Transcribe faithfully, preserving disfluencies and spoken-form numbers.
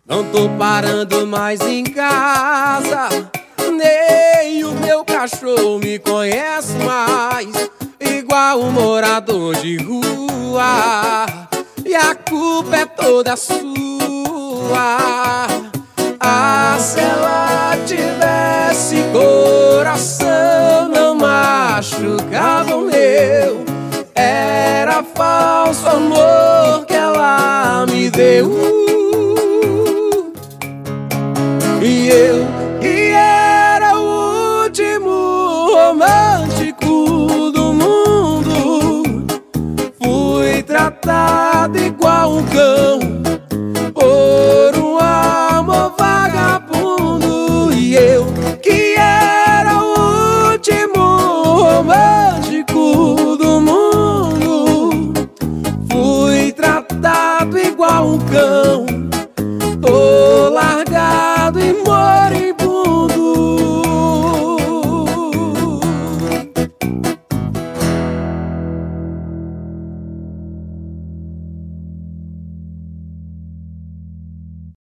Não tô parando mais em casa, nem o meu cachorro me conhece mais, igual um morador de rua, e a culpa é toda sua. Ah, se ela tivesse coração, não machucava o meu. Era falso amor que ela me deu. E eu, que era o último romântico do mundo, fui tratado igual um cão por um amor vagabundo. E eu, que era o último romântico do mundo, fui tratado igual um cão por